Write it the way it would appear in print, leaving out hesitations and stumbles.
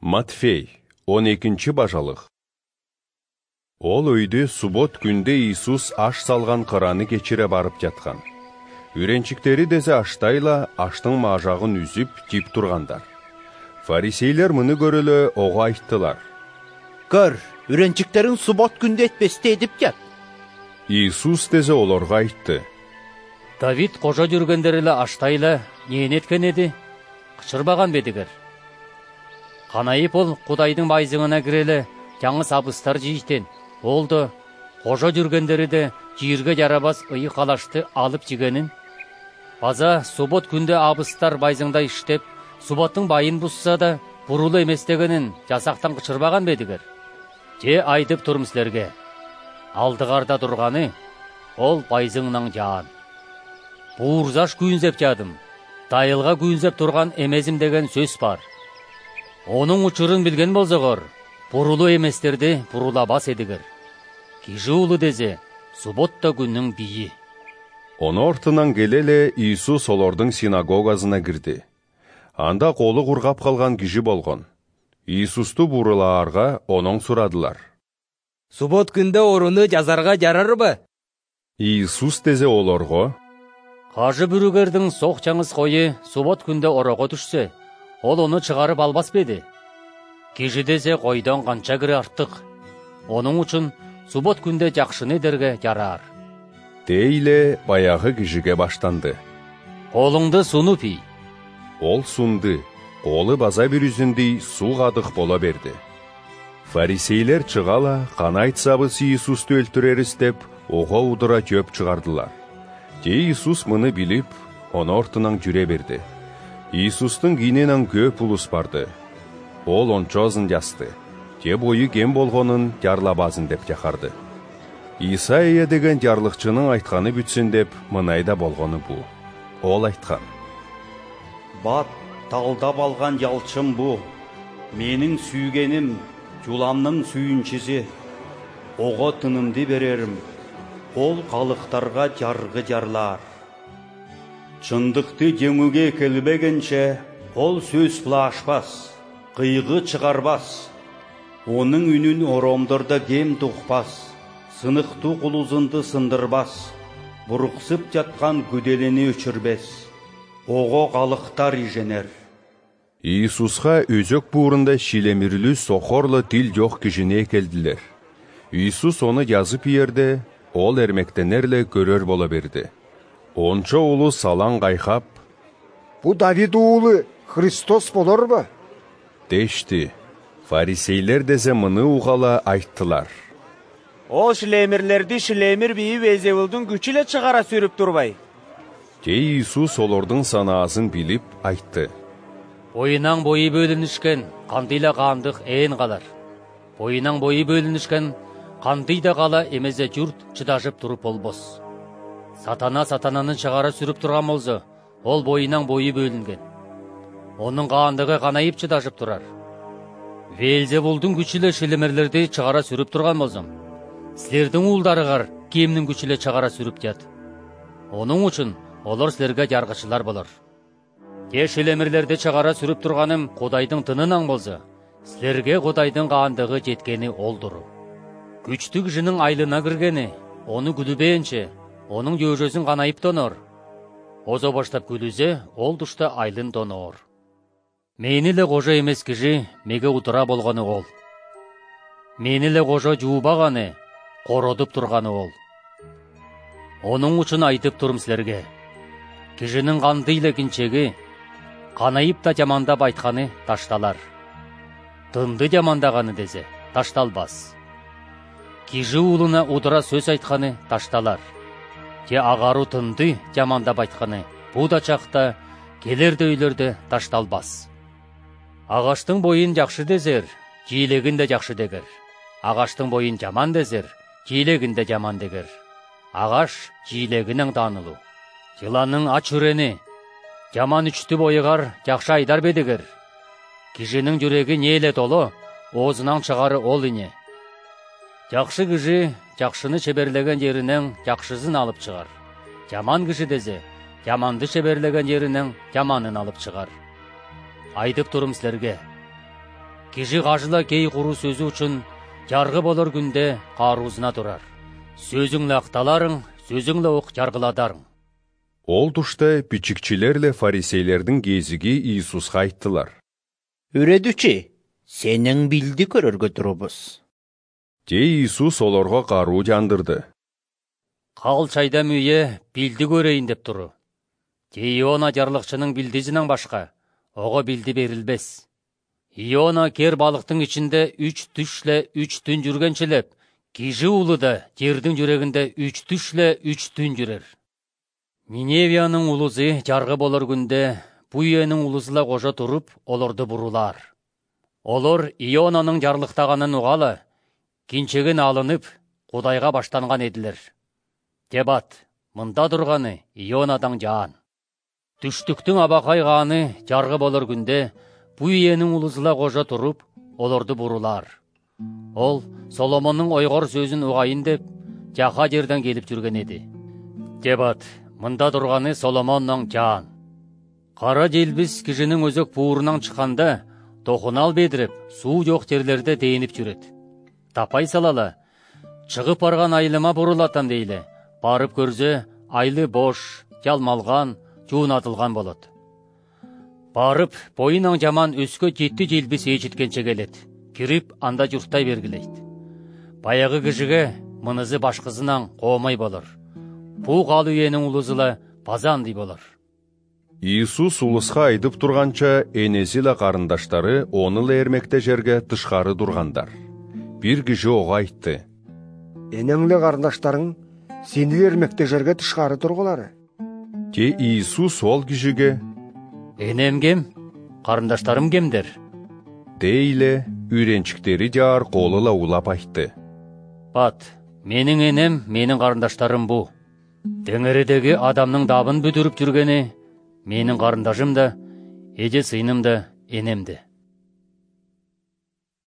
Матфей, 12 бажалық. Ол өйді субот күнде Иисус аш салған қыраны кечіре барып жатқан. Үйренчіктері дезе аштайла аштың мажағын үзіп тип тұрғандар. Фарисейлер мұны көрілі оға айттылар. Көр, үйренчіктерін субот күнде етпесте едіп кет. Иисус дезе оларға айтты. Давид қожа жүргендерілі аштайла нейін еткен еді? Қычырбаған бедігір. Қанайып ол Құдайдың байзыңына кірелі жаңы сабыстар жийтен. Олды қожа жүргендері де жиырге жарабас ұйы қалашты алып жігенін. База субот күнде абыстар байзыңда іштеп, суботтың байын бұсса да бұрулы еместегенін жасақтан қычырбаған бедігір. Же айдып тұрмсілерге. Алдығарда тұрғаны, ол байзыңнан жаан. Буырзаш күйінзеп жадым, дайылға күйінзеп тұрған емезім деген сөз бар. Оның ұчырын білген болзығыр, бұрулы еместерді бұрула бас едігір. Кижі ұлы дезе, субботта күннің бейі. Оны ортынан келеле Иисус олардың синагогазына кірді. Анда қолы құрғап қалған кижі болған. Иисусты бұрыларға оның сұрадылар. Субот күнде орыны жазарға жарар ба? Иисус дезе оларға. Қажы бүрігердің соқ жаңыз қойы субот күнде ораға түшсе, ол оны шығарып албас беді. Кижі дезе қойдан қанша кірі артық. Оның үшін субот күнде жақшыны дерге жарар. Дейле баяғы кижіге баштанды. Қолыңды суны пей. Ол сунды, қолы база бір үзіндей су қадық бола берді. Фарисейлер чығала қанайт сабыс Иисусты өлтірер істеп, оға удыра көп чығардылар. Де Иисус мұны біліп, оны ортынан жүре берді. Иисустың кейненен көп ұлыс барды. Ол ончозын жасты. Де бойы кем болғанын жарлабазын деп жақарды. Исаия деген жарлықчының айтқаны бүтсін деп мұнайда болғаны бұл. Ол айтқан. Бат, талдап алған ялчым бұл. Менің сүйгенім, жуламның сүйіншісі. Оға тынымды берерім. Ол қалықтарға жарғы жарлар. Чындықты жеңуге келбегенше, ол сөз ашпас, қиғы шығарбас. Оның үнін оромдырда кем тұқпас, сынықты құлызынды сындырбас, бұрықсып жатқан күделені өчірбес. Оға қалықтар иженер. Иисусқа өзөк буырында шилемірлі соқорлы тил жоқ кішіне келділер. Иисус оны жазып ерді, ол әрмектенерлі көрер бола берді. Онча ұлы салан қайқап, «Бұ Давид ұлы Христос болар ба?» дешті. Фарисейлер дезе мұны уғала айттылар. Ол шілемірлерді шілемір бейі везевілдің күчілі шығара сүріп тұрбай. Де Иисус олардың санасын біліп айтты. Бойынан бойы бөлінішкен, қандыйла қандық әйін қалар. Бойынан бойы бөлінішкен, қандыйда қала емезе жүрт чыдашып тұрып болбос. Сатананын шығара сүріп тұрған болзы, ол бойынан бойы бөлінген. Оның қандығы қанайып чыдашып тұрар. Велзевулдың күчілі шілемерлерді шығара сүріп тұрған болзым. Сілердің ұлдарығар кемнің күчілі шығара сүріп дед. Оның үшін олар сілерге жарғышылар болар. Де шілемерлерді шығара сүріп тұрғаным Құдайдың тынынан болзы, сілерге Құдайдың қандығы жеткені олдыру. Күчтік жының айлына кіргені, оны күлібейінше, оның жөжесін қанайып донор. Озо баштап күлізе, ол дұшта айлын донор. Менілі қожа емес кіші, меге ұтыра болғаны ол. Менілі қожа жуыбағаны, қородып тұрғаны ол. Оның үшін айтып тұрым сілерге. Кішінің қандыйлы кіншегі, қанайып та жамандап айтқаны ташталар. Тынды жамандағаны дезе, ташталбас. Кіші ұлына ұдыра сөз айтқаны ташталар. Те ағару тынды жамандап айтқаны, бұ да чақта келерді өйлерді ташталбас. Ағаштың бойын жақшы дезер, жиілегін де жақшы дегір. Ағаштың бойын жаман дезер, жиілегін де жаман дегір. Ағаш жиілегінің данылу. Жыланның ач үрені, жаман үшті бойығар жақшы айдар бедігір. Кішінің жүрегі неле толы, оғызынан шығары ол ине. Жақшы кіші, жақшыны шеберлеген жерінен жақшызын алып шығар. Жаман кіші дезе, жаманды шеберлеген жерінен жаманын алып шығар. Айдып тұрым сілерге. киши кажыла кей куру сөзү үчүн жаргы болор күндө каруусуна турар. Сөзүңлө акталарың, сөзүңлө ок жаргыладарың. Ол тушта бичикчилерле фарисейлердин кезиги Иисуска айттылар. Үредүчи, сенің билди көрөргө турубуз. Же Иисус олорго каруу жандырды. Кал чайда мүйе билди көрейин деп туру. Же Иона жарлыкчынын билдисинен башка ого билди берилбес. Иона кер балыктын ичинде 3 түшле 3 түн жүргенчелеп, киши уулу да жердин жүрөгүндө 3 түшле 3 түн жүрөр. Ниневиянын улузу жаргы болор күндө бу үйөнүн улузула кошо туруп, олорду бурулар. Олор Ионанын жарлыктаганын угалы, кинчеген алынып, Кудайга баштанган эдилер. Дебат, мында турганы Ионадан жаан. Түштүктүн абакай кааны жаргы болор күндө бу үйөнүн улузула кошо туруп, олорду бурулар. Ол Соломондун ойгор сөзүн угайын деп, жака жерден келип жүргөн эди. Дебат, мында турганы Соломондун жаан. Кара желбис кишинин өзөк буурунан чыкканда, токунал бедирип, суу жок жерлерде дээнип жүрөт. Тапай салала, чыгып барган айылыма бурулатам дейле. Барып көрсө, айлы бош, жалмалган, жуунатылган болот. Барып, боюнан жаман өскө 7 желбис ээжиткенче келет. Кирип, анда журттай бергилейт. Баягы кишиге мынызы башкысынан коомай болор. Бу кал үйөнүн улузула базандый болор. Иисус улуска айтып турганча, энеси ла карындаштары оны ла эрмекте жерге тышкары тургандар. Бир киши ого айтты. Энеңле карындаштарың сени эрмекте жерге тышкары тургулары. Же Иисус ол кишиге: Энем кем? Карындаштарым кемдер? Дейле үйренчиктери жаар колу ла улап айтты. Бат, менин энем, менин карындаштарым бу. Деңередеги адамдын дабын бүтүрүп жүргени менин карындашым да, эже сыйным да, энем де.